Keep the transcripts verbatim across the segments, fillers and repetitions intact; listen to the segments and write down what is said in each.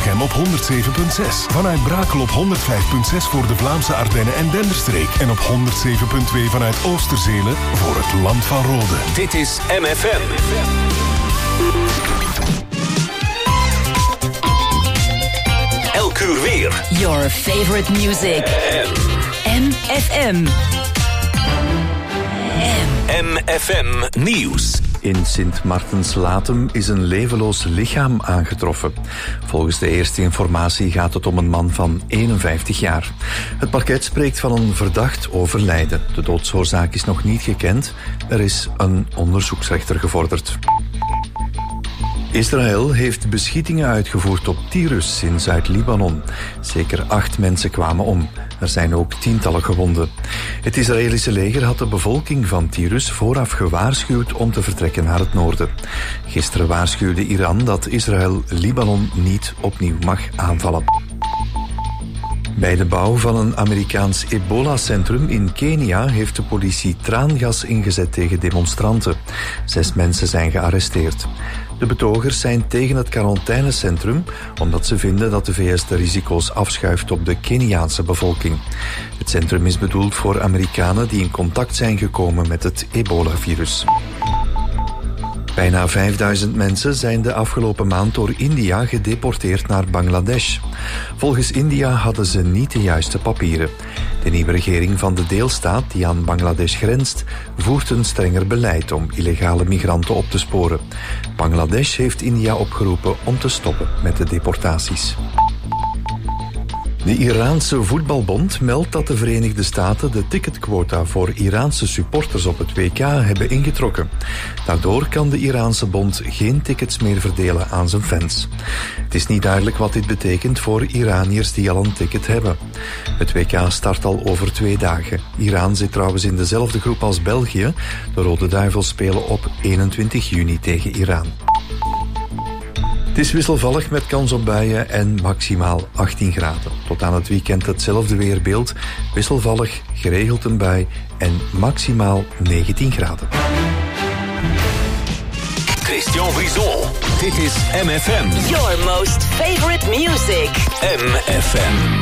Wevelgem op honderd zeven komma zes. Vanuit Brakel op honderd vijf komma zes voor de Vlaamse Ardennen en Denderstreek. En op honderd zeven komma twee vanuit Oosterzelen voor het Land van Rode. Dit is M F M. Elk uur weer. Your favorite music. M F M. M F M Nieuws. In Sint-Martens-Latem is een levenloos lichaam aangetroffen. Volgens de eerste informatie gaat het om een man van eenenvijftig jaar. Het parket spreekt van een verdacht overlijden. De doodsoorzaak is nog niet gekend. Er is een onderzoeksrechter gevorderd. Israël heeft beschietingen uitgevoerd op Tyrus in Zuid-Libanon. Zeker acht mensen kwamen om. Er zijn ook tientallen gewonden. Het Israëlische leger had de bevolking van Tyrus vooraf gewaarschuwd om te vertrekken naar het noorden. Gisteren waarschuwde Iran dat Israël Libanon niet opnieuw mag aanvallen. Bij de bouw van een Amerikaans ebola-centrum in Kenia heeft de politie traangas ingezet tegen demonstranten. Zes mensen zijn gearresteerd. De betogers zijn tegen het quarantainecentrum omdat ze vinden dat de V S de risico's afschuift op de Keniaanse bevolking. Het centrum is bedoeld voor Amerikanen die in contact zijn gekomen met het ebola-virus. Bijna vijfduizend mensen zijn de afgelopen maand door India gedeporteerd naar Bangladesh. Volgens India hadden ze niet de juiste papieren. De nieuwe regering van de deelstaat, die aan Bangladesh grenst, voert een strenger beleid om illegale migranten op te sporen. Bangladesh heeft India opgeroepen om te stoppen met de deportaties. De Iraanse voetbalbond meldt dat de Verenigde Staten de ticketquota voor Iraanse supporters op het W K hebben ingetrokken. Daardoor kan de Iraanse bond geen tickets meer verdelen aan zijn fans. Het is niet duidelijk wat dit betekent voor Iraniërs die al een ticket hebben. Het W K start al over twee dagen. Iran zit trouwens in dezelfde groep als België. De Rode Duivels spelen op eenentwintig juni tegen Iran. Het is wisselvallig met kans op buien en maximaal achttien graden. Tot aan het weekend hetzelfde weerbeeld. Wisselvallig, geregeld een bui en maximaal negentien graden. Christian Brison. Dit is M F M. Your most favorite music. M F M.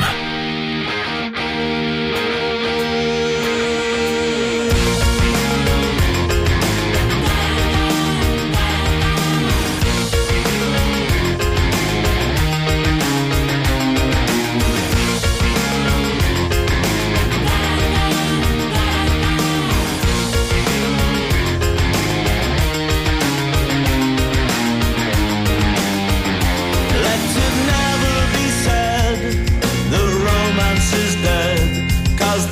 Never be said, the romance is dead, 'cause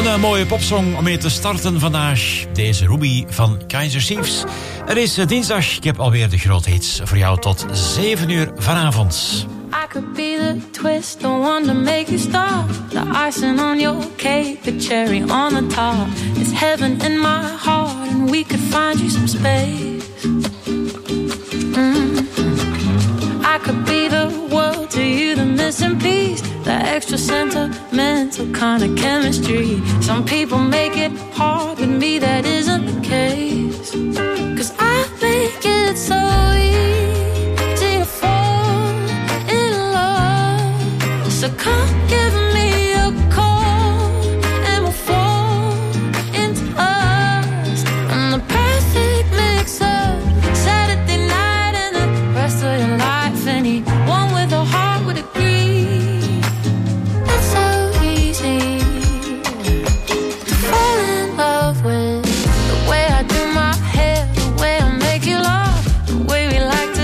Een uh, mooie popsong om mee te starten vandaag. Deze Ruby van Kaiser Chiefs. Het is uh, dinsdag. Ik heb alweer de grote hits voor jou tot zeven uur vanavond. I could be the twist, the one to make you stop. The icing on your cake, the cherry on the top. It's heaven in my heart, and we could find you some space. Mm-hmm. I could be the world to you, the missing piece, the extra sentimental kind of chemistry. Some people make it hard, with me that isn't the case. 'Cause I think it's so easy to fall in love. So come give me a call and we'll fall into us. And the perfect mix of Saturday night and the rest of your life. Anyone with a heart would agree. It's so easy to fall in love with the way I do my hair, the way I make you laugh, the way we like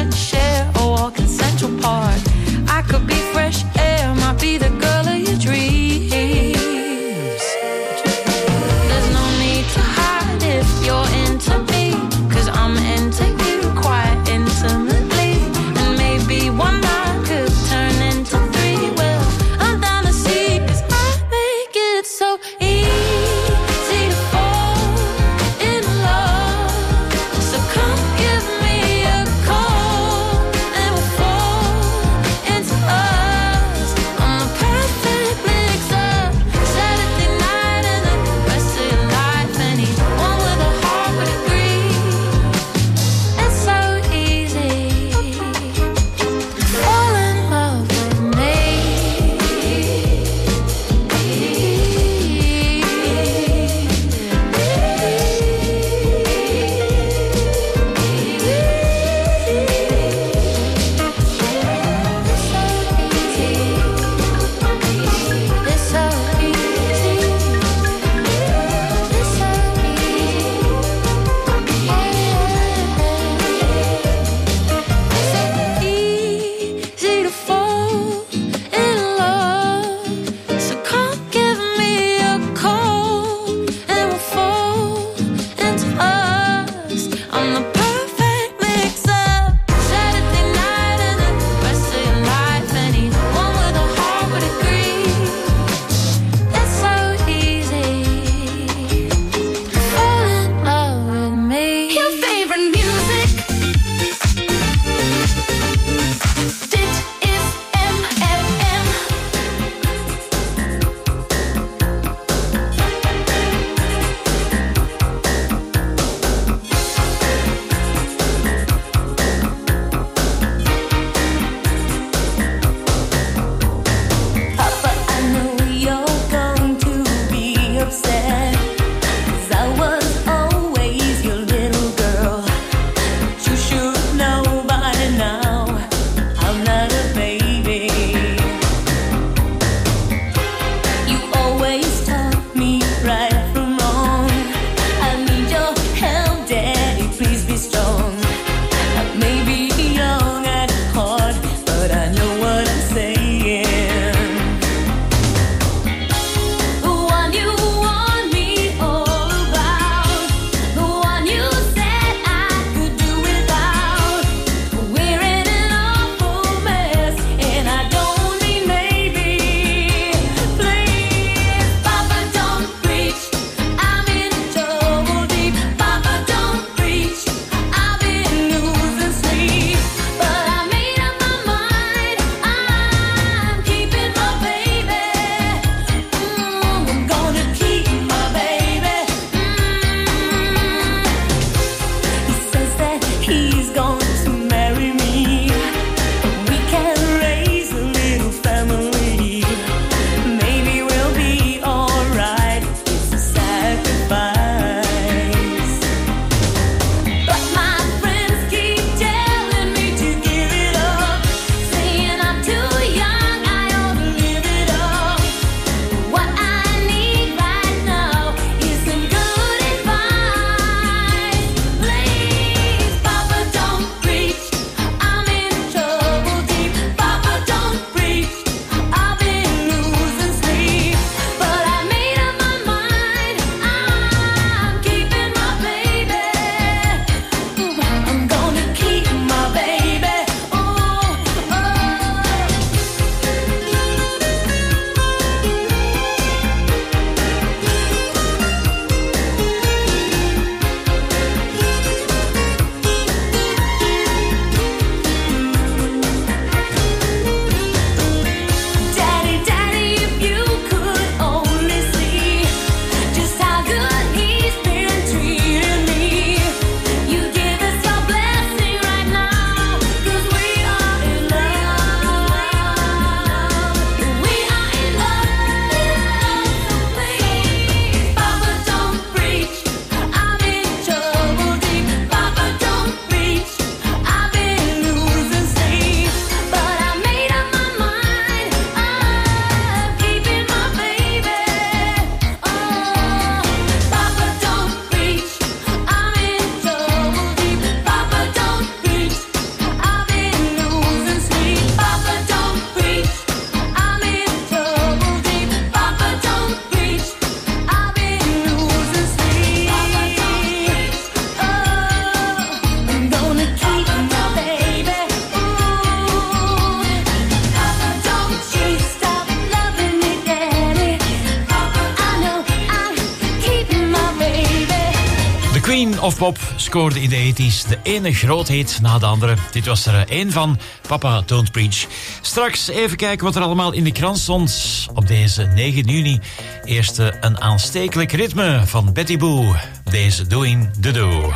Queen of Pop scoorde in de tachtiger de ene groothit na de andere. Dit was er één van, Papa Don't Preach. Straks even kijken wat er allemaal in de krant stond op deze negen juni. Eerst een aanstekelijk ritme van Betty Boo. Deze Doing the Do.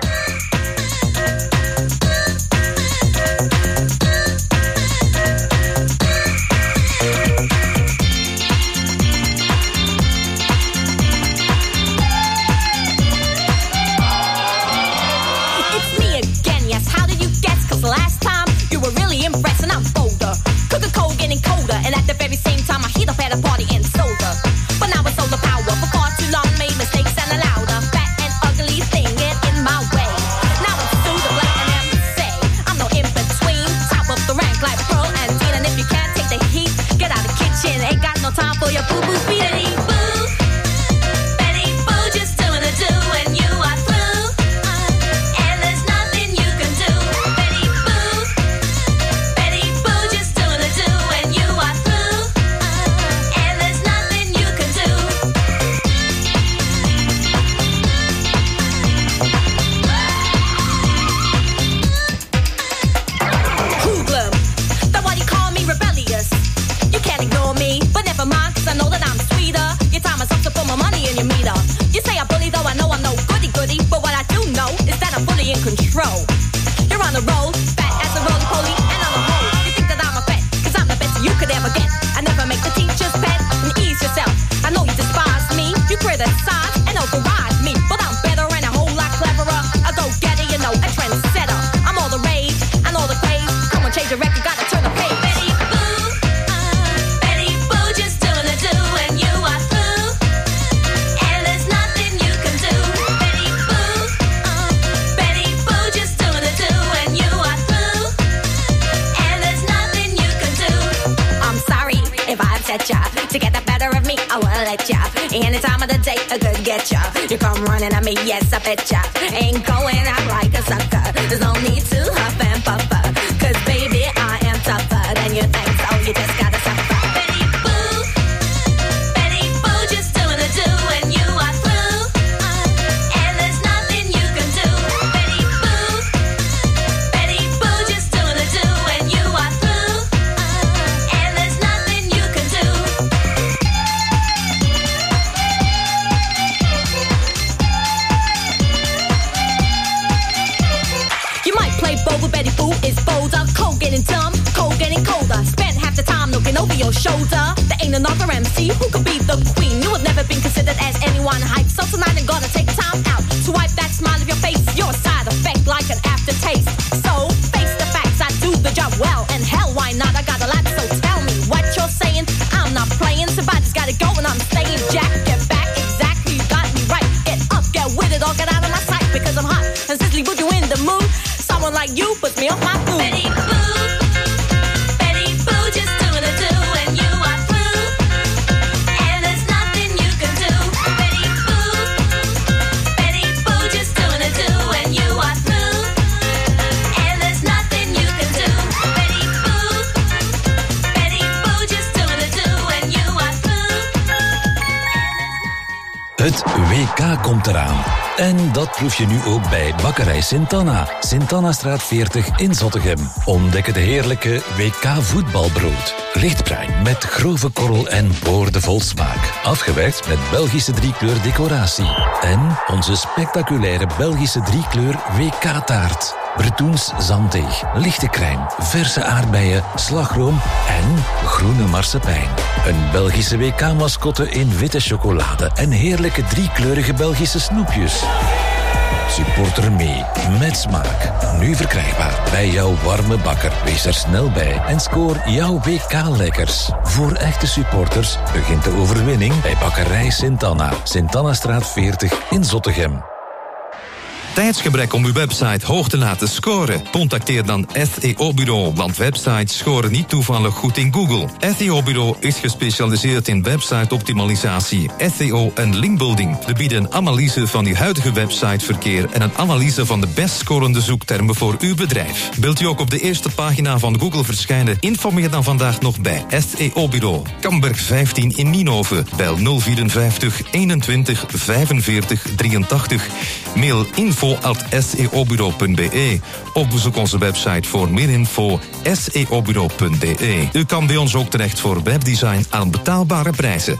Last time you were really impressed and I'm bolder. Cooking cold, getting colder, and at the very same time I heat up at a party and soda. But now it's solar power. For far too long made mistakes and allowed a fat and ugly thing get in my way. Now it's through the black and have to say I'm no in between. Top of the rank like Pearl and Dean, and if you can't take the heat, get out of the kitchen. Ain't got no time for your boo boo Betty Boo. Betty Boo just doing a do and you are through. And there's nothing you can do. I know that I'm sweeter. Your time is up to put my money in your meter. You say I bully, though I know I'm no goody goody. But what I do know is that I'm fully in control. You're on the road, fat as a roly poly, and on the whole, you think that I'm a pet, cause I'm the best you could ever get. I never make the teacher's pet, and ease yourself. I know you despise me, you criticize and override me, but I'm better and a whole lot cleverer. A go-getter, you know, a trendsetter. I'm all the rage and all the craze. Come on, change the record, gotta turn the page. Betty Boo, Betty Boo, just doing a do and you are through. And there's nothing you can do. Betty Boo, Betty Boo, just doing a do and you are through. And there's nothing you can do. I'm sorry if I upset ya. To get the better of me, I won't let ya. Any time of the day, I could get ya. You come running at me, yes, I bet ya. Ain't going out like a sucker. There's no need to huff and puffer. Cause baby, I am tougher than you think, so you just gotta suffer. Betty Boo, Betty Boo, just doing a do and you are through. And there's nothing you can do. Betty Boo, Betty Boo, just doing a do and you are through. And there's nothing you can do. You might play bold, but Betty Boo is bolder. Cold getting dumb, cold getting colder. Spent half the time looking over your shoulder. There ain't another M C who could be the queen. You have never been considered as anyone hype. So tonight I'm gonna take time out to wipe that smile of your face. You're a side effect like an aftertaste. So face the facts, I do the job well. And hell, why not? I got a lot, so tell me what you're saying. I'm not playing, somebody's gotta go and I'm staying. Jack, get back, exactly, you got me right. Get up, get with it, or get out of my sight. Because I'm hot and sizzly, put you in the mood. Someone like you puts me off my food. Betty Boo, Betty Boo, just doing a do and you are through. And there's nothing you can do. Betty Boo, Betty Boo, just doing a do and you are through. And there's nothing you can do. Betty Boo, Betty Boo, just doing a do and you are through. Het W K komt eraan. En dat proef je nu ook bij Bakkerij Sint-Anna. Sint-Annastraat veertig in Zottegem. Ontdek het heerlijke W K voetbalbrood. Lichtbruin met grove korrel en boordevol smaak. Afgewerkt met Belgische driekleur decoratie. En onze spectaculaire Belgische driekleur W K-taart. Bretoens zanddeeg, lichte crème, verse aardbeien, slagroom en groene marsepein. Een Belgische W K-mascotte in witte chocolade en heerlijke driekleurige Belgische snoepjes. Supporter mee, met smaak. Nu verkrijgbaar bij jouw warme bakker. Wees er snel bij en scoor jouw W K-lekkers. Voor echte supporters begint de overwinning bij Bakkerij Sint-Anna. Sint-Annastraat veertig in Zottegem. tijdsgebrek om uw website hoog te laten scoren? Contacteer dan S E O-bureau, want websites scoren niet toevallig goed in Google. S E O-bureau is gespecialiseerd in website-optimalisatie, S E O en linkbuilding. We bieden een analyse van uw huidige websiteverkeer en een analyse van de best scorende zoektermen voor uw bedrijf. Wilt u ook op de eerste pagina van Google verschijnen? Informeer dan vandaag nog bij S E O-bureau. Kamberg vijftien in Nienhoven. Bel nul vierenvijftig eenentwintig vijfenveertig drieëntachtig. Mail info at s e o bureau punt b e. Of bezoek onze website voor meer info s e o bureau punt b e. U kan bij ons ook terecht voor webdesign aan betaalbare prijzen.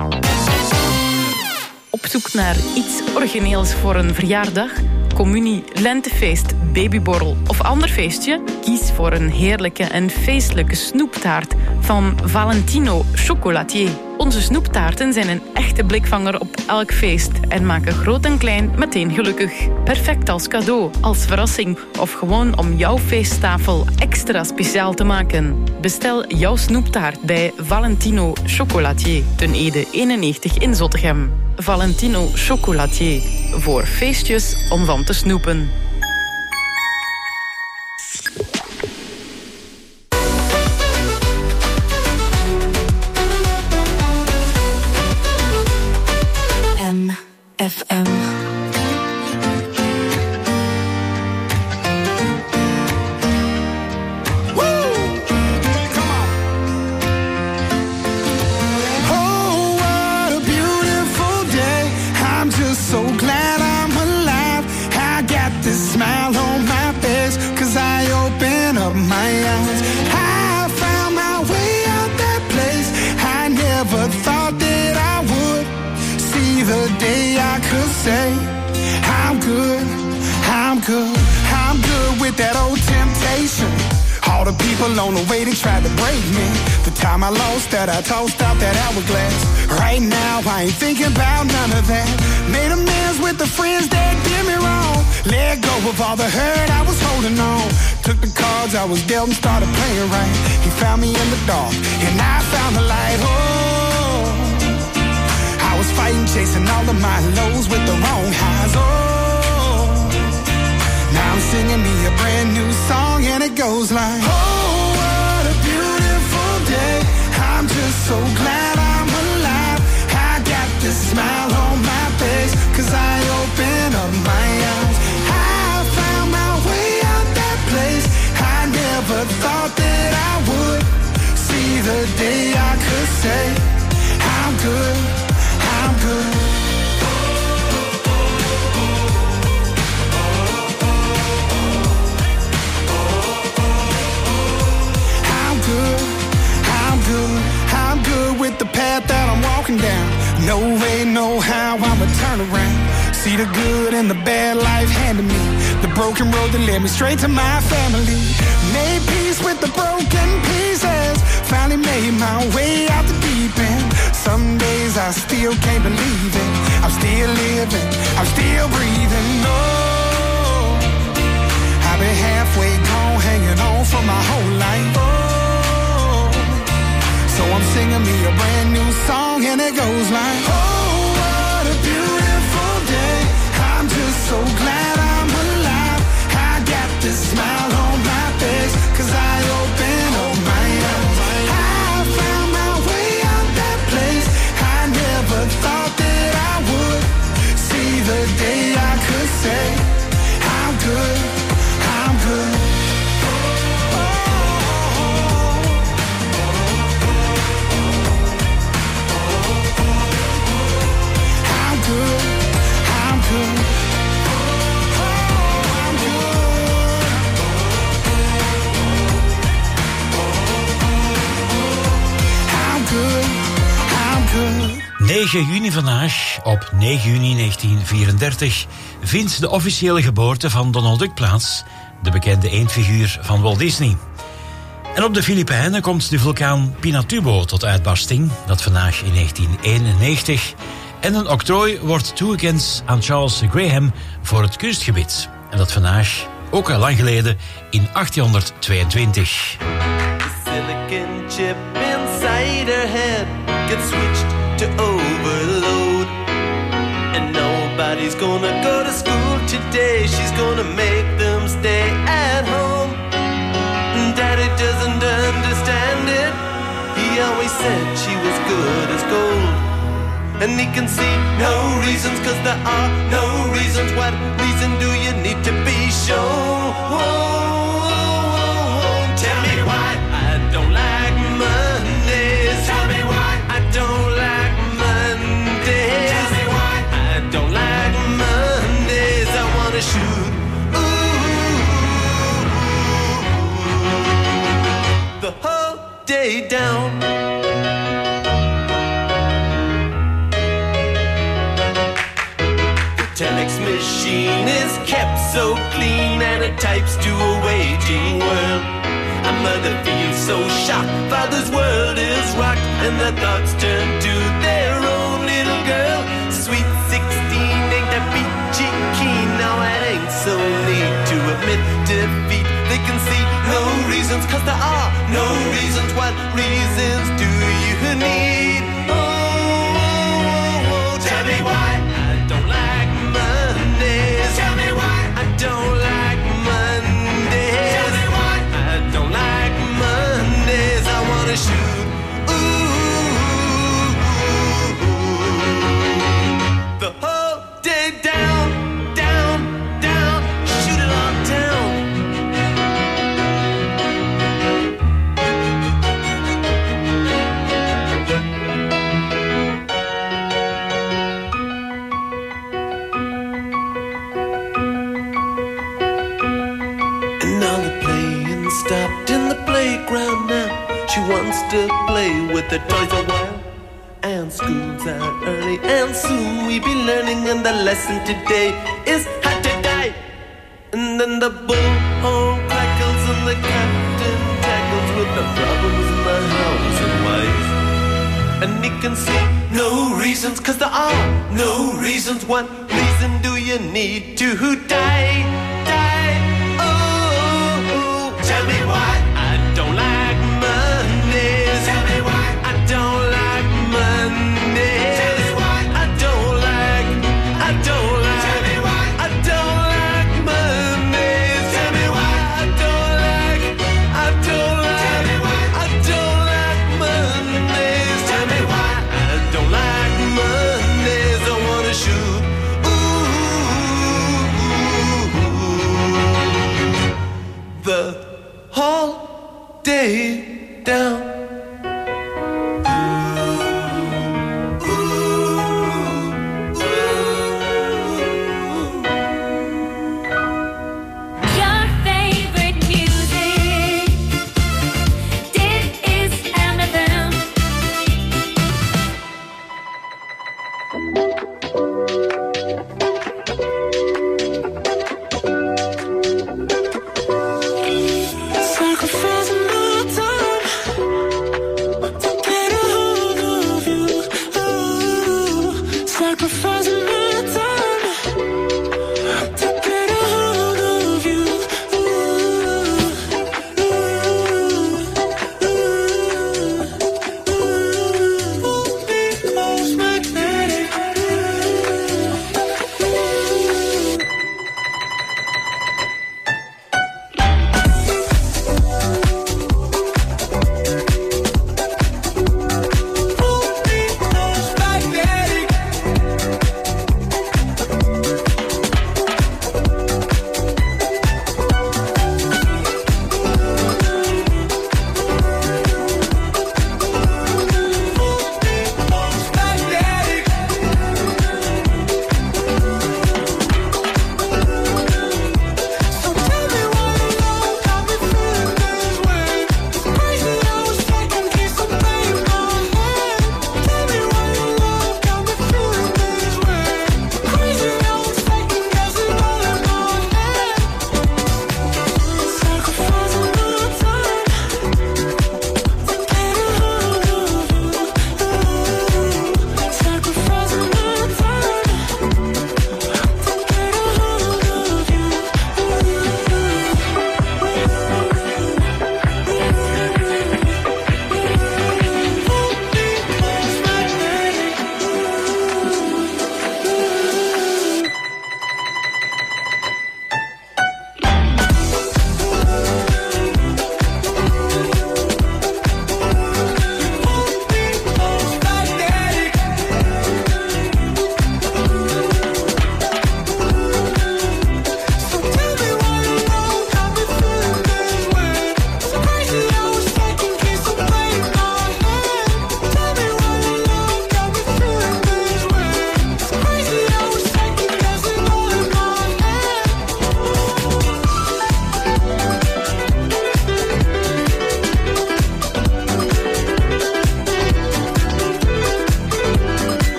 Op zoek naar iets origineels voor een verjaardag, communie, lentefeest, babyborrel of ander feestje? Kies voor een heerlijke en feestelijke snoeptaart van Valentino Chocolatier. Onze snoeptaarten zijn een echte blikvanger op elk feest en maken groot en klein meteen gelukkig. Perfect als cadeau, als verrassing of gewoon om jouw feesttafel extra speciaal te maken. Bestel jouw snoeptaart bij Valentino Chocolatier, ten Ede eenennegentig in Zottegem. Valentino Chocolatier, voor feestjes om van te snoepen. M F M. Say I'm good, I'm good, I'm good with that old temptation. All the people on the way, they tried to break me. The time I lost that, I tossed out that hourglass. Right now, I ain't thinking about none of that. Made amends with the friends that did me wrong. Let go of all the hurt I was holding on. Took the cards I was dealt and started playing right. He found me in the dark, and I found the light. Oh, I was fighting, chasing all of my lows with the wrong highs. Oh, now I'm singing me a brand new song and it goes like, oh, what a beautiful day. I'm just so glad I'm alive. I got this smile on my face, cause I opened up my eyes. I found my way out that place. I never thought that I would see the day I could say, I'm good, I'm good. I'm good, I'm good, I'm good with the path that I'm walking down. No way, no how, I'ma turn around. See the good and the bad life handed me. The broken road that led me straight to my family. Made peace with the broken pieces. Finally made my way out the deep end. Some days I still can't believe it. I'm still living, I'm still breathing. Oh, I've been halfway gone, hanging on for my whole life. Oh, so I'm singing me a brand new song and it goes like, oh, what a beautiful day. I'm just so glad I'm alive. I got this smile on my face, cause I opened up my eyes. I found my way out that place. I never thought that I would see the day I could say, I'm good, I'm good. I'm good, I'm good. negen juni vandaag, op negen juni negentien vierendertig, vindt de officiële geboorte van Donald Duck plaats, de bekende eendfiguur van Walt Disney. En op de Filipijnen komt de vulkaan Pinatubo tot uitbarsting, dat vandaag in negentien eenennegentig. En een octrooi wordt toegekend aan Charles Graham voor het kunstgebied. En dat vandaag, ook al lang geleden, in achttienhonderdtweeëntwintig. The silicon chip inside her head gets switched to overload, and nobody's gonna go to school today. She's gonna make them stay at home. Daddy doesn't understand it. He always said she was good as gold. And he can see no reasons, cause there are no reasons. What reason do you need to be shown? Whoa, whoa, whoa. Tell me why I don't like Mondays. Tell me why I don't like Mondays. Tell me why I don't like Mondays. I wanna shoot ooh, the whole day down. Telex machine is kept so clean and it types to a waging world. A mother feels so shocked, father's world is rocked, and their thoughts turn to their own little girl. Sweet sixteen ain't that peachy keen, now it ain't so neat to admit defeat. They can see no reasons, cause there are no reasons. What reasons do you need? Oh, oh, oh, tell me why I don't like Mondays. Tell me why I don't like Mondays. Tell me why I don't like Mondays. I wanna shoot ooh, the whole day down, down, down. Shoot it all down. Stopped in the playground now. She wants to play with the toys a while. And school's out early, and soon we be learning. And the lesson today is how to die. And then the bullhorn crackles and the captain tackles with the problems in the house and wife. And he can see no reasons, cause there are no reasons. What reason do you need to die? Tell me why I don't like Mondays. Tell me why I don't like Mondays. Tell me why I don't like, I don't like. Tell me why I don't like Mondays. Tell me why I don't like, I don't like. Tell me why I don't like Mondays. Tell me why I don't like Mondays. I wanna shoot ooh, the whole day down. Your favorite music. This is M F M. Sacrificing my time to get a hold of you. Ooh, sacrificing my time to get a hold of you. Ooh, ooh, ooh, ooh, because magnetic.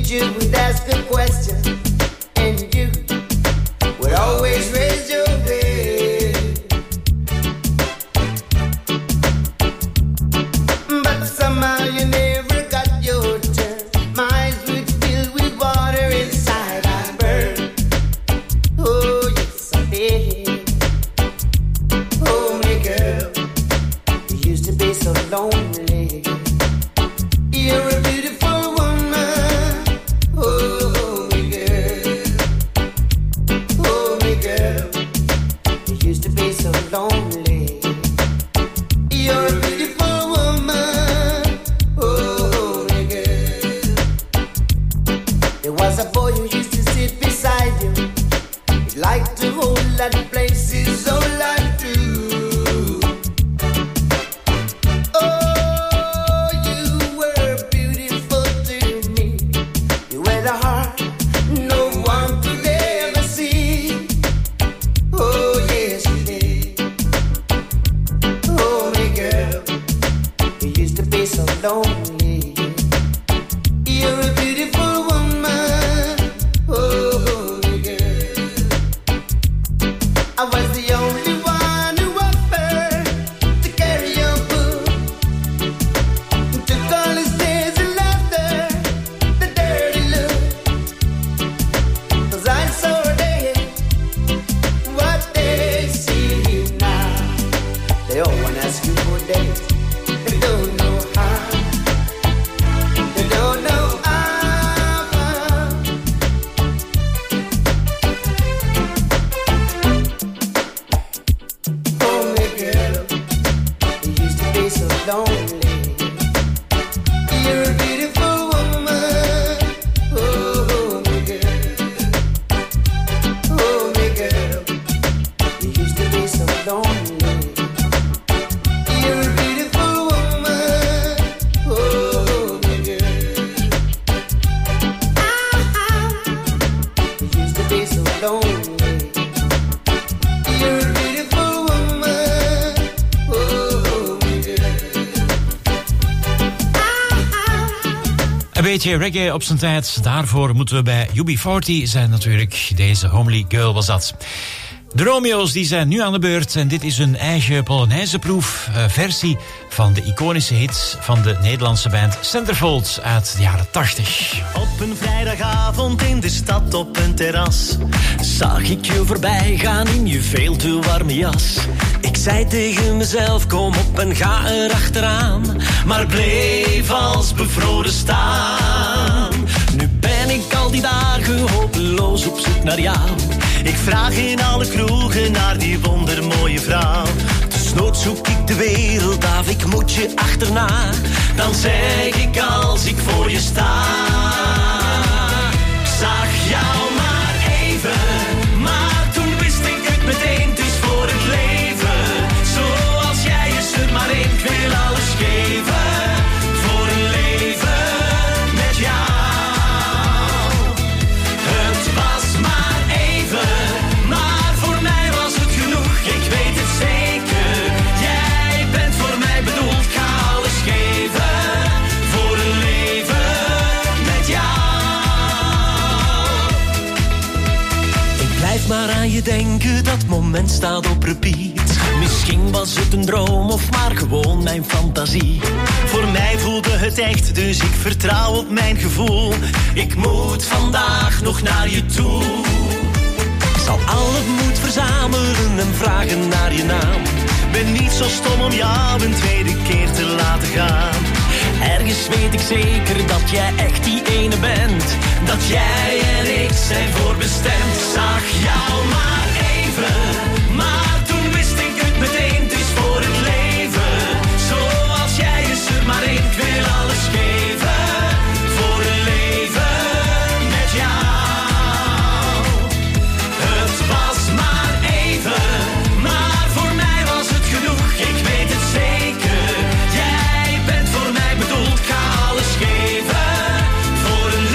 teacher would ask a question, and you would always raise your head. But somehow you never got your turn. My eyes would fill with water inside I burn. Oh yes I did. Oh my girl, you used to be so lonely. You're a beautiful woman. Oh my girl. Oh my girl, you used to be so lonely. You're a beautiful woman. Oh my girl. There was a boy who used to sit beside you. He liked to hold that place his whole life through. Oh, you were beautiful to me. You had a heart no one could ever see. Oh yes you did. Oh my girl, you used to be so lonely. You're a beautiful woman. Oh my girl, I was the only one who offered to carry your book. Took all his days and laughter, the dirty look. 'Cause I saw they what they see now. They all wanna ask you for dates. They don't know how. They don't know how. Oh my girl, you used to be so lonely. You're a beautiful woman. Oh my girl. Oh my girl, you used to be so lonely. You're a beautiful woman. Oh my girl. You used to be so lonely. You're a beautiful woman. Oh my girl. Een beetje reggae op zijn tijd. Daarvoor moeten we bij U B veertig zijn natuurlijk. Deze Homely Girl was dat. De Romeo's die zijn nu aan de beurt en dit is hun eigen Polonaise-proef uh, versie van de iconische hit van de Nederlandse band Centerfold uit de jaren tachtig. Op een vrijdagavond in de stad op een terras zag ik je voorbij gaan in je veel te warme jas. Ik zei tegen mezelf, kom op en ga erachteraan, maar bleef als bevroren staan. Nu ben ik al die dagen hopeloos op zoek naar jou. Ik vraag in alle kroegen naar die wondermooie vrouw. Desnoods zoek ik de wereld af, ik moet je achterna. Dan zeg ik als ik voor je sta. Ik zag jou maar even, maar toen wist ik het meteen. Het is voor het leven, zoals jij is er maar één. Ik wil alles geven, voor een leven met jou. Het was maar even, maar voor mij was het genoeg. Ik weet het zeker, jij bent voor mij bedoeld. Ik ga alles geven, voor een leven met jou. Ik blijf maar aan je denken, dat moment staat op repeat. Misschien was het een droom of maar gewoon mijn fantasie. Voor mij voelde het echt, dus ik vertrouw op mijn gevoel. Ik moet vandaag nog naar je toe. Ik zal al het moed verzamelen en vragen naar je naam. Ben niet zo stom om jou een tweede keer te laten gaan. Ergens weet ik zeker dat jij echt die ene bent. Dat jij en ik zijn voorbestemd. Ik zag jou maar even, maar toen wist ik het meteen. Het is voor het leven, zoals jij is er maar één. Ik wil alles geven, voor een leven met jou. Het was maar even, maar voor mij was het genoeg. Ik weet het zeker, jij bent voor mij bedoeld. Ik ga alles geven, voor een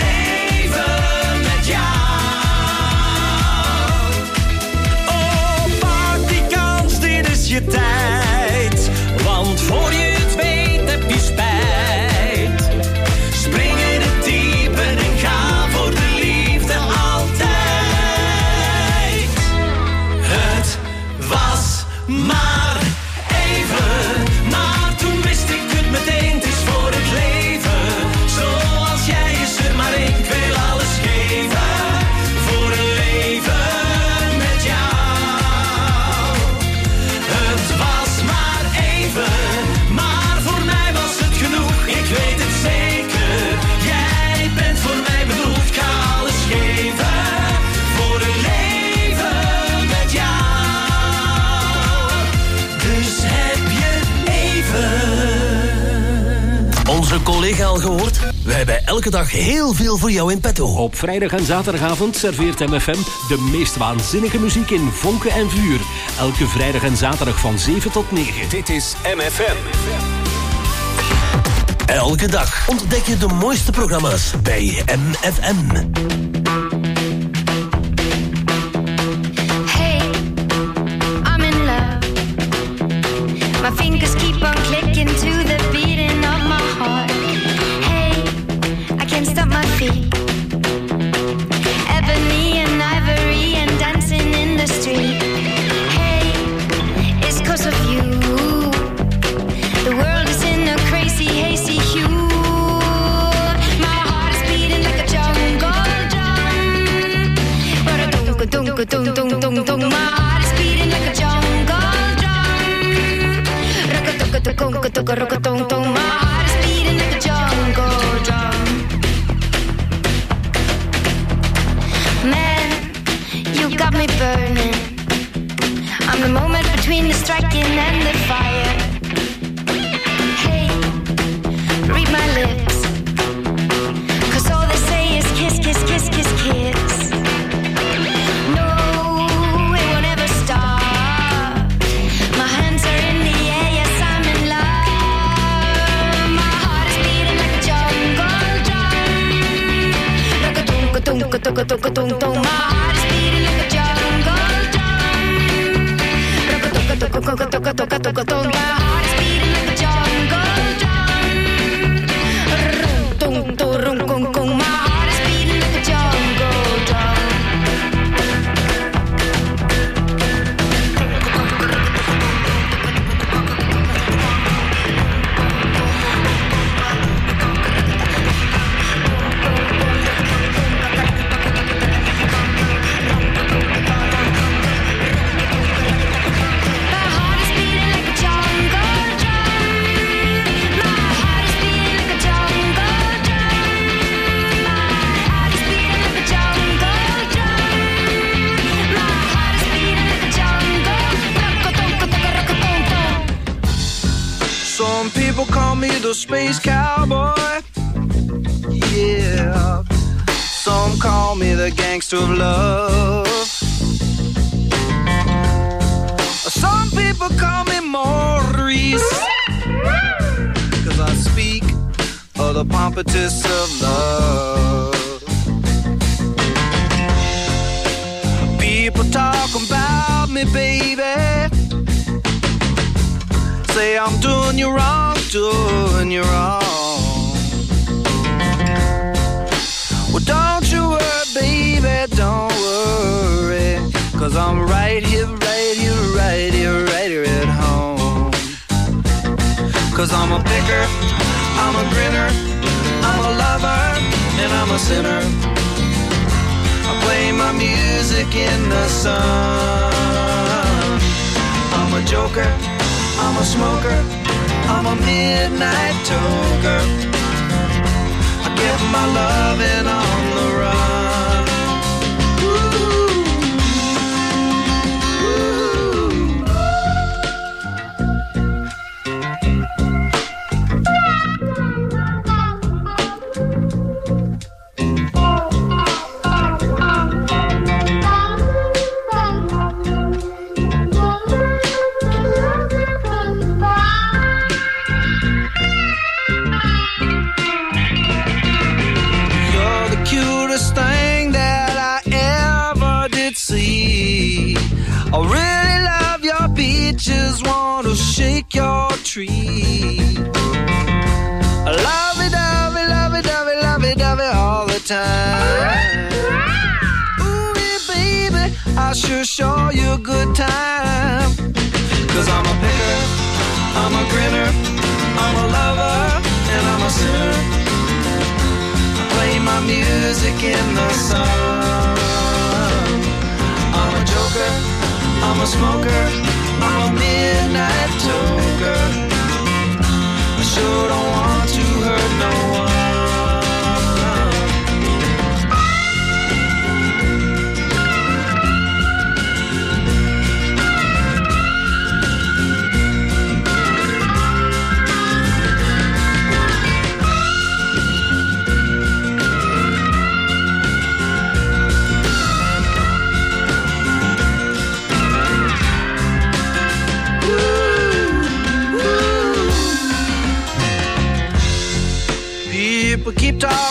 hebben elke dag heel veel voor jou in petto. Op vrijdag en zaterdagavond serveert M F M de meest waanzinnige muziek in vonken en vuur. Elke vrijdag en zaterdag van zeven tot negen. Dit is M F M. Elke dag ontdek je de mooiste programma's bij M F M. Hey, I'm in love. My fingers keep on clicking to the beating of my heart. Hey, I can't stop my feet. Ebony and ivory and dancing in the street. Hey, it's 'cause of you. The world is in a crazy, hazy hue. My heart is beating like a jungle drum. Ba-da-dum-ka-dum-ka-dum-dum-dum-dum. My heart is beating like a jungle drum. Rock-a-dum-ka-dum-ka-dum-ka-dum-ka-dum. My heart is beating like a jungle drum. Man, you got me burning. I'm the moment between the striking and the fire. Hey, read my lips, 'cause all they say is kiss, kiss, kiss, kiss, kiss. No, it won't ever stop. My hands are in the air, yes, I'm in love. My heart is beating like a jungle drum. Rock-a-dum-ka-dum-ka-dum-ka-dum-ka-dum. My heart is beating like a jungle drum. Rock-a-dum-ka-dum-ka-dum-ka-dum-ka-dum. My heart is beating like a jungle drum. Rum-tum-tum-rum-kum-kum. My heart is beating like a jungle drum. Some people call me the space cowboy. Yeah. Some call me the gangster of love. Some people call me Maurice, 'cause I speak of the pompatus of love. People talk about me, baby. Say I'm doing you wrong, doing you wrong. Well, don't you worry, baby, don't worry, 'cause I'm right here, right here, right here, right here at home. 'Cause I'm a picker, I'm a grinner, I'm a lover, and I'm a sinner. I play my music in the sun. I'm a joker, I'm a smoker, I'm a midnight toker. I get my loving on the run. Thing that I ever did see. I really love your beaches, want to shake your tree. Lovey dovey, lovey dovey, lovey dovey all the time. Ooh, baby, I sure show you a good time. 'Cause I'm a picker, I'm a grinner, I'm a lover, and I'm a sinner. Play my music in the sun. I'm a joker, I'm a smoker, I'm a midnight toker. I sure don't want to hurt no one.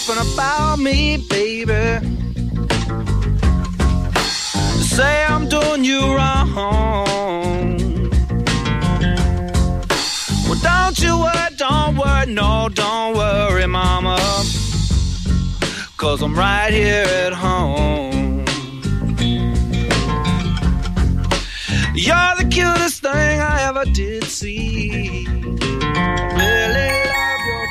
talking about me, baby. Say I'm doing you wrong. Well, don't you worry, don't worry, no, don't worry, mama. 'Cause I'm right here at home. You're the cutest thing I ever did see. Really love your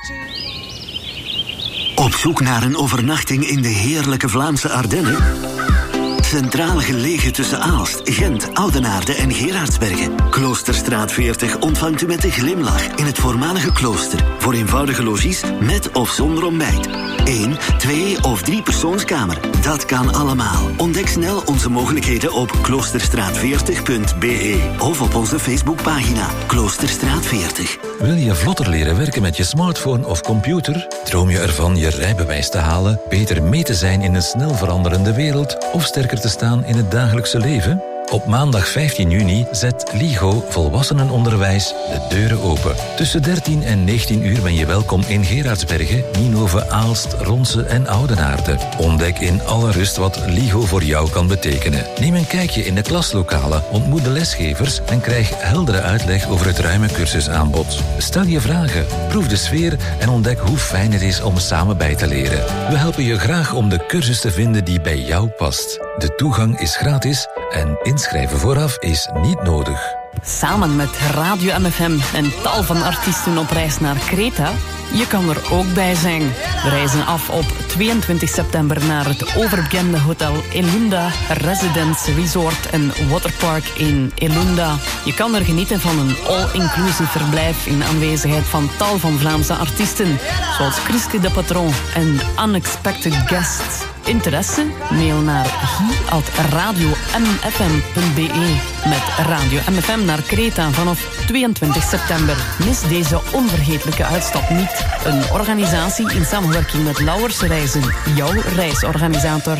peaches. Op zoek naar een overnachting in de heerlijke Vlaamse Ardennen? Centraal gelegen tussen Aalst, Gent, Oudenaarde en Gerardsbergen. Kloosterstraat veertig ontvangt u met een glimlach in het voormalige klooster. Voor eenvoudige logies met of zonder ontbijt. Eén, twee of drie persoonskamer. Dat kan allemaal. Ontdek snel onze mogelijkheden op kloosterstraat veertig punt b e of op onze Facebookpagina Kloosterstraat veertig. Wil je vlotter leren werken met je smartphone of computer? Droom je ervan je rijbewijs te halen, beter mee te zijn in een snel veranderende wereld of sterker te staan in het dagelijkse leven? Op maandag vijftien juni zet LIGO Volwassenenonderwijs de deuren open. Tussen dertien en negentien uur ben je welkom in Gerardsbergen, Nienhoven, Aalst, Ronse en Oudenaarde. Ontdek in alle rust wat LIGO voor jou kan betekenen. Neem een kijkje in de klaslokalen, ontmoet de lesgevers en krijg heldere uitleg over het ruime cursusaanbod. Stel je vragen, proef de sfeer en ontdek hoe fijn het is om samen bij te leren. We helpen je graag om de cursus te vinden die bij jou past. De toegang is gratis en inschrijven vooraf is niet nodig. Samen met Radio M F M en tal van artiesten op reis naar Kreta. Je kan er ook bij zijn. We reizen af op tweeëntwintig september naar het overbekende hotel Elunda Residence Resort en Waterpark in Elunda. Je kan er genieten van een all-inclusive verblijf in aanwezigheid van tal van Vlaamse artiesten, zoals Chriske de Patron en Unexpected Guests. Interesse? Mail naar guy at radio m f m punt b e met Radio M F M naar Kreta vanaf tweeëntwintig september. Mis deze onvergetelijke uitstap niet. Een organisatie in samenwerking met Lauwers Reizen, jouw reisorganisator.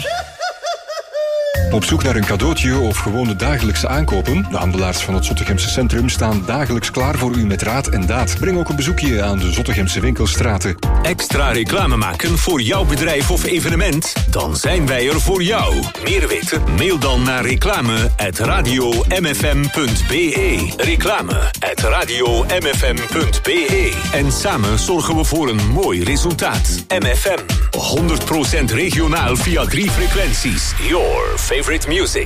Op zoek naar een cadeautje of gewoon de dagelijkse aankopen? De handelaars van het Zottegemse Centrum staan dagelijks klaar voor u met raad en daad. Breng ook een bezoekje aan de Zottegemse winkelstraten. Extra reclame maken voor jouw bedrijf of evenement? Dan zijn wij er voor jou. Meer weten? Mail dan naar reclame at radio m f m punt b e. Reclame at radio m f m punt b e. En samen zorgen we voor een mooi resultaat. M F M, honderd procent regionaal via drie frequenties. Your favorite music.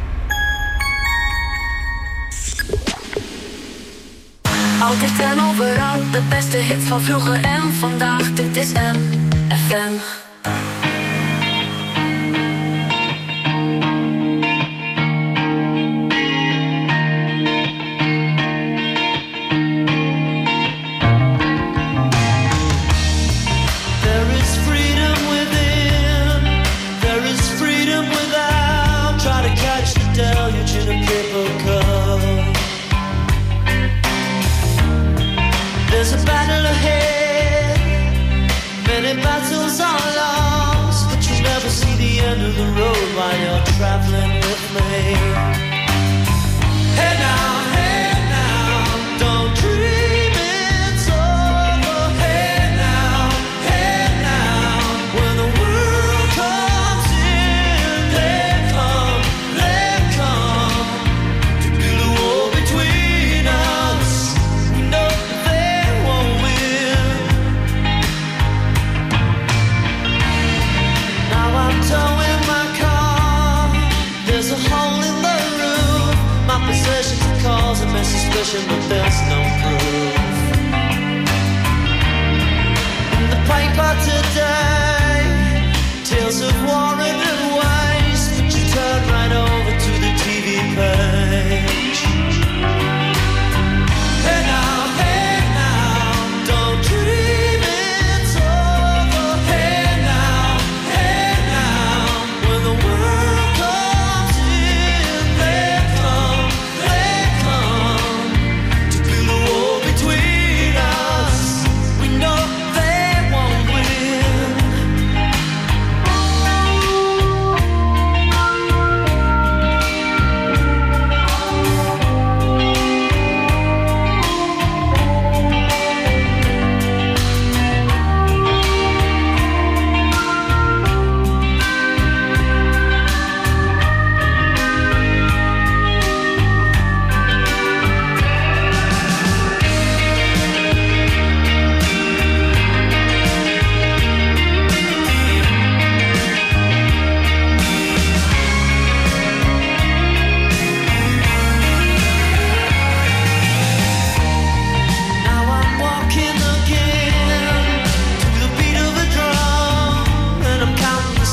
Altijd en overal, de beste hits van vroeger en vandaag. Dit is M F M. There's a battle ahead, many battles are lost, but you never see the end of the road while you're traveling with me. Hey now, hey now, don't dream it's over. Hey now, hey now, when the world comes in, they come, they come to build a wall between us. No, towing my car, there's a hole in the roof. My possessions are causing me suspicion, but there's no proof. In the paper today, tales of war and waste, but you turn right over to the T V page. Hey now, hey now, don't dream it's over. Hey now, hey now, when the world comes in, they come, they come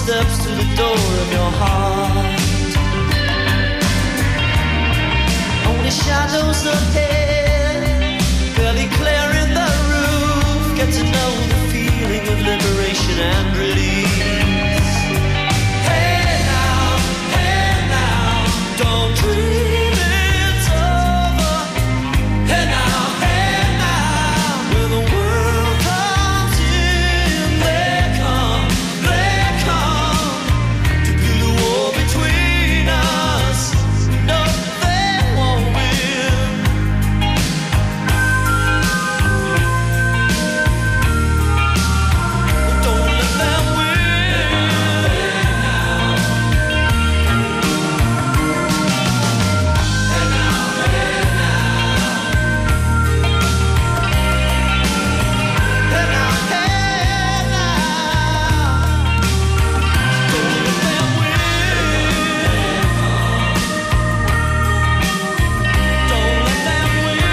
steps to the door of your heart. Only shadows ahead, barely clearing the roof. Get to know the feeling of liberation and release. Hey now, hey now, don't dream it's over. Hey now, hey now, when the world comes in, they come, they come to build a wall between us. No, they won't win. Don't let them win. Hey now, hey now, hey now, hey now, don't let them win. Don't let them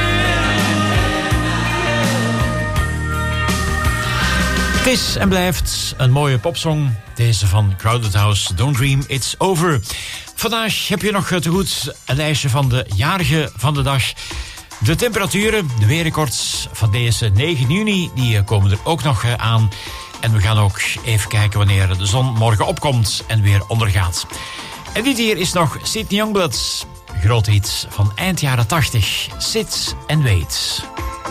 Het is en blijft een mooie popsong. Deze van Crowded House, Don't Dream It's Over. Vandaag heb je nog te goed een lijstje van de jarigen van de dag. De temperaturen, de weerrecords van deze negen juni, die komen er ook nog aan. En we gaan ook even kijken wanneer de zon morgen opkomt en weer ondergaat. En dit hier is nog Sydney Youngblood. Groot hit van eind jaren tachtig. Sit and Wait.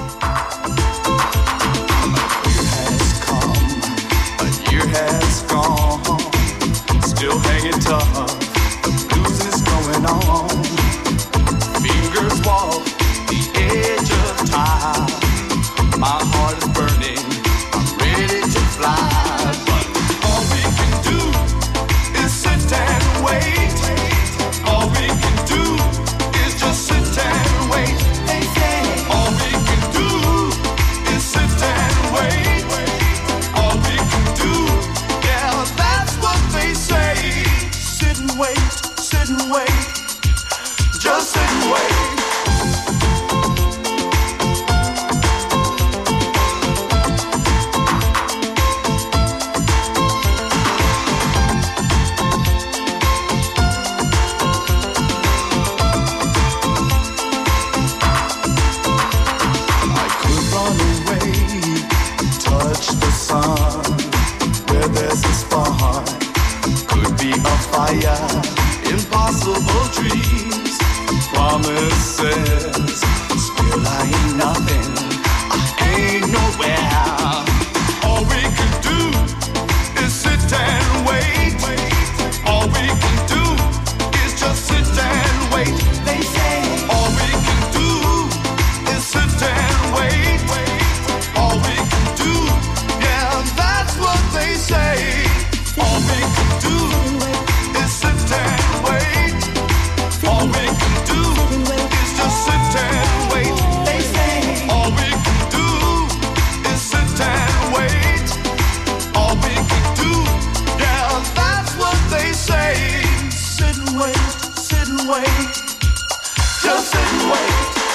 A year has gone, still hanging tough. The blues is going on. Fingers walk the edge of time. My heart is burning. I'm ready to fly, but all we can do is sit and wait. All we can do is just sit and wait. All we can do is sit and wait. All we can do, yeah, that's what they say. Sit and wait, sit and wait, just sit and wait. I could run away, touch the sun, where there's a spark, could be a fire, impossible dreams, promises, still I ain't nothing, I ain't nowhere. All we can do is sit and wait. All we can do is just sit and wait. They say all we can do is sit and wait. All we can do, yeah, that's what they say. All we can do is sit and wait. All we can do is just sit and wait. They say all we can do is sit and wait. All we can do, yeah, that's what they say. Sit and wait, sit and wait, just sit and wait.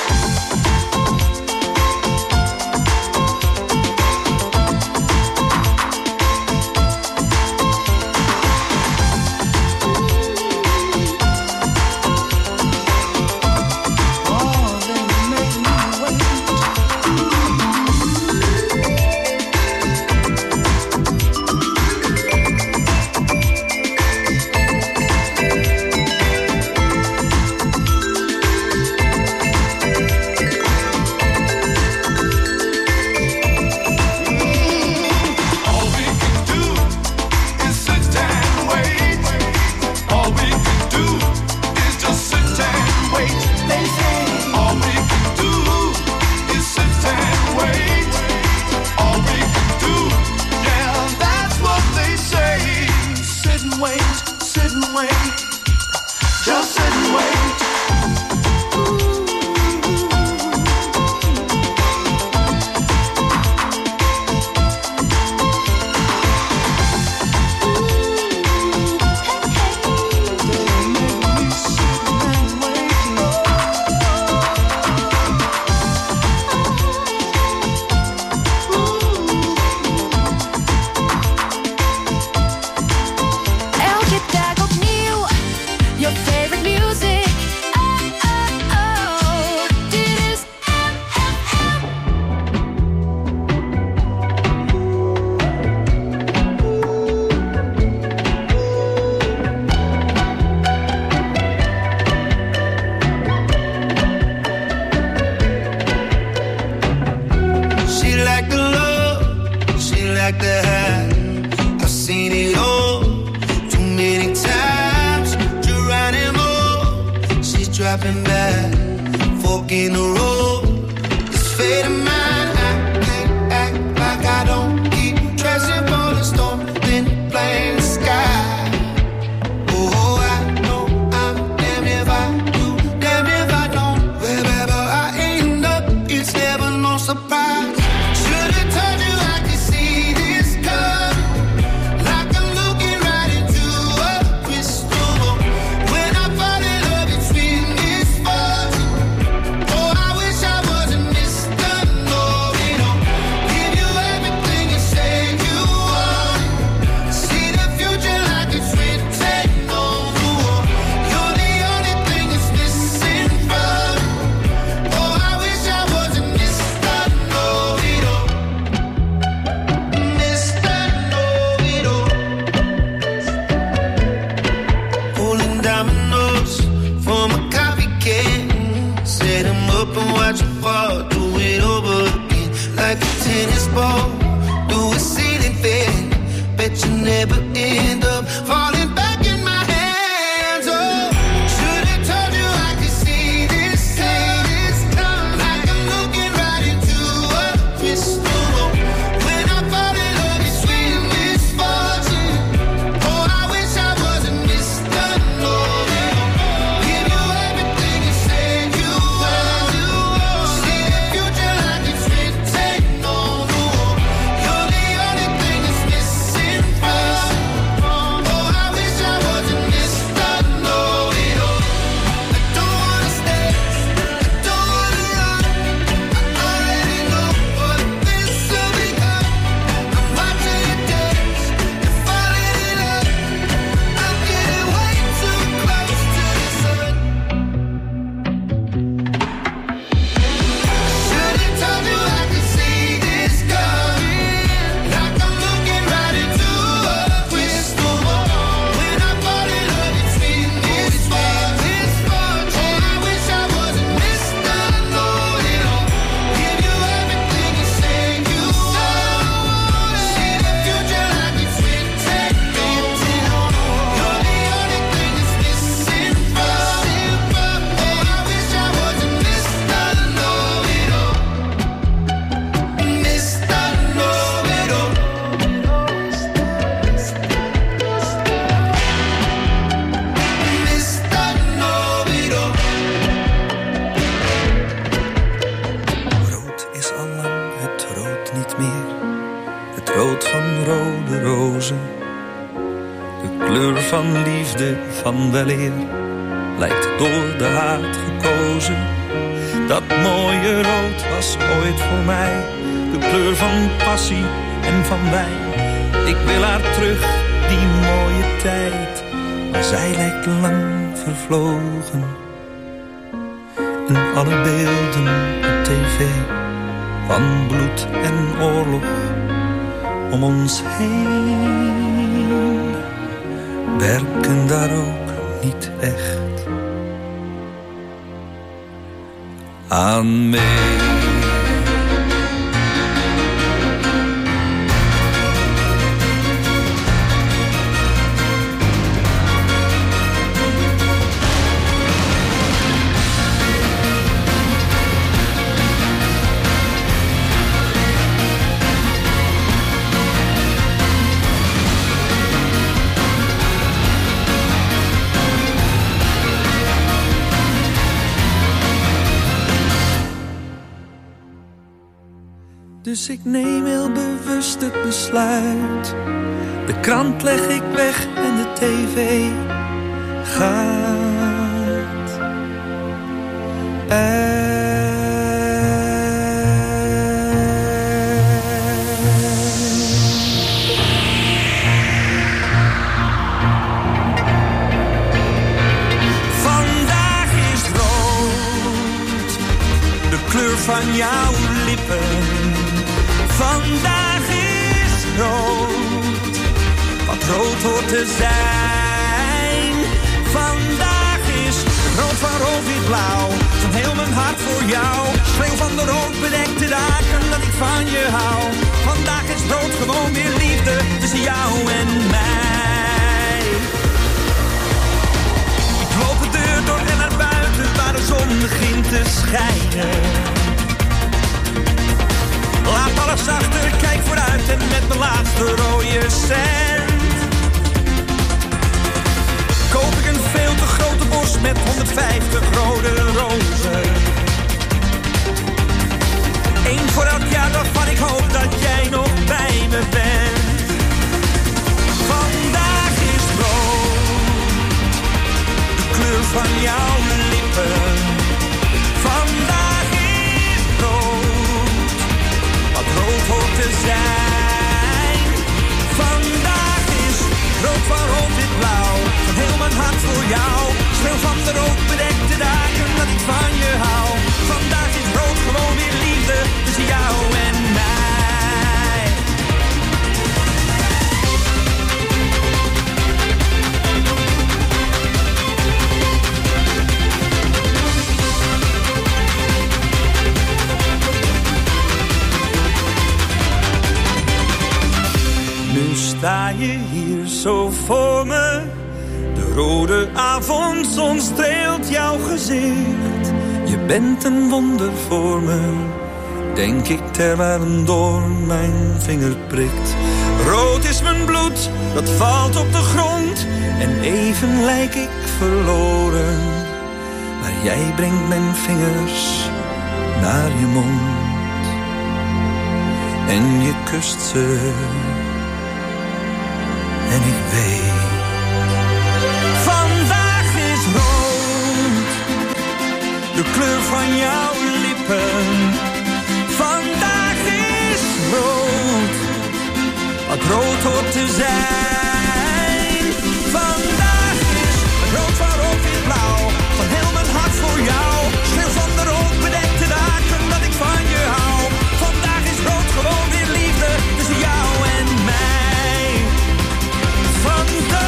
All we can do is sit and wait. All we can do is just sit and wait. They say all we can do is sit and wait. All we can do, yeah, that's what they say. Sit and wait, sit and wait, just sit and wait. dropping back. Fork in the road, it's fate of mine. I can't act like I don't keep dressing for the storm, then blame the sky. Oh, I know I'm damned if I do, damned if I don't. Wherever I end up, it's never no surprise. Should've told you I could see this coming, like I'm looking right into a crystal ball. When I fall in love, it's with misfortune. Oh, I wish I wasn't Mister Know-it-all. Give you everything you say you want. See the future like it's written on the wall. You're the only thing that's missing from me. Oh, I wish I wasn't Mister Know-it-all. Mister Know-it-all. Pulling dominoes from a coffee can. Set 'em up and watch 'em fall. Do it over again like a tennis ball. Do a ceiling fan. Bet you never end up falling back in my hands. Oh, should've told you I could see this coming, like I'm looking right into a crystal ball. When I fall in love, it's with misfortune. Oh, I wish I wasn't Mister Know-it-all. Give you everything you say you want. See the future like it's written on the wall. You're the only thing that's missing from me. Oh, I wish I wasn't Mister Know-it-all. I don't wanna stay, I don't wanna run. I already know what this will become. I'm watching you dance, you're falling in love. I'm getting way too close to the sun. Should've told you I could see this coming, like I'm looking right into a crystal ball. When I fall in love, it's with misfortune. Oh, I wish I wasn't Mister Know-it-all. Give you everything you say you want. See the future like it's written on the wall. You're the only thing that's missing from me. Oh, I wish I wasn't Mister Know-it-all. Mister Know-it-all. Mister Know-it-all. Rood is al lang het rood niet meer. Het rood van rode rozen. De kleur van liefde, van weleer. Lijkt door de haat gekozen. Dat mooie rood was ooit voor mij. De kleur van passie en van wijn. Ik wil haar terug, die mooie tijd. Maar zij lijkt lang vervlogen. En alle beelden op tv van bloed en oorlog om ons heen werken daar ook niet echt aan mee. Dus ik neem heel bewust het besluit. De krant leg ik weg en de tv gaat uit. Vandaag is rood, de kleur van jouw lippen. Vandaag is rood, wat rood hoort te zijn. Vandaag is rood van rood wit blauw, van heel mijn hart voor jou. Schreeuw van de rood bedekte dagen dat ik van je hou. Vandaag is rood gewoon weer liefde tussen jou en mij. Ik loop de deur door en naar buiten, waar met honderdvijftig rode rozen. Eén voor elk jaar waarvan ik hoop dat jij nog bij me bent. Vandaag is rood, de kleur van jouw lippen. Vandaag is rood, wat rood hoort te zijn. Vandaag is rood van rood wit blauw, van heel mijn hart voor jou. Schreeuw van de rood bedekte dagen dat ik van je hou. Vandaag is rood gewoon weer liefde tussen jou en mij. Nu sta je hier zo voor me. De rode avondzon streelt jouw gezicht. Je bent een wonder voor me, denk ik terwijl een doorn mijn vinger prikt. Rood is mijn bloed, dat valt op de grond. En even lijk ik verloren. Maar jij brengt mijn vingers naar je mond. En je kust ze. En ik weet. Vandaag is rood, de kleur van jouw lippen. Vandaag is rood, wat rood hoort te zijn. Vandaag is rood van rood wit blauw, van heel mijn hart voor jou. Schreeuw van de rood bedekte dagen dat ik van je hou. Vandaag is rood gewoon weer liefde tussen jou en mij. Vandaag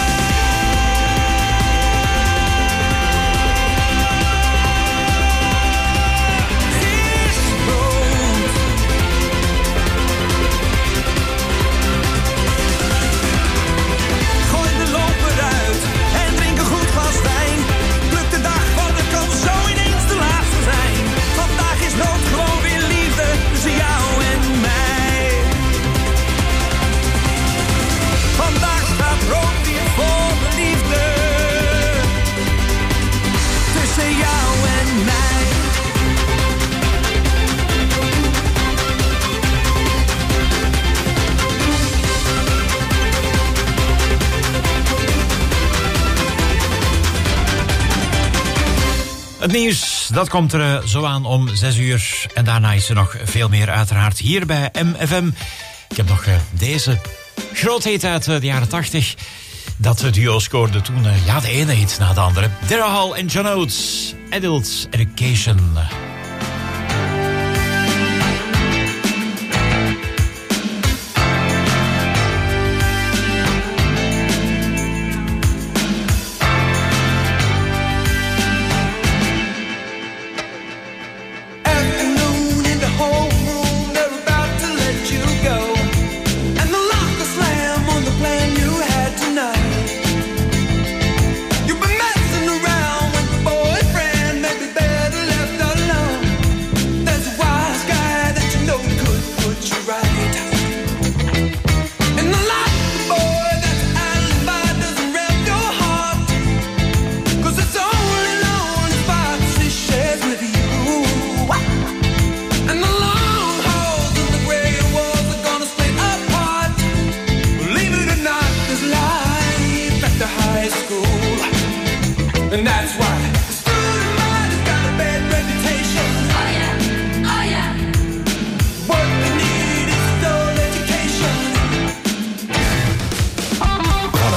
het nieuws, dat komt er zo aan om zes uur. En daarna is er nog veel meer uiteraard hier bij M F M. Ik heb nog uh, deze grootheid uit uh, de jaren tachtig. Dat duo scoorde toen uh, ja, de ene hit na de andere. Daryl Hall en John Oates, Adult Education. And that's why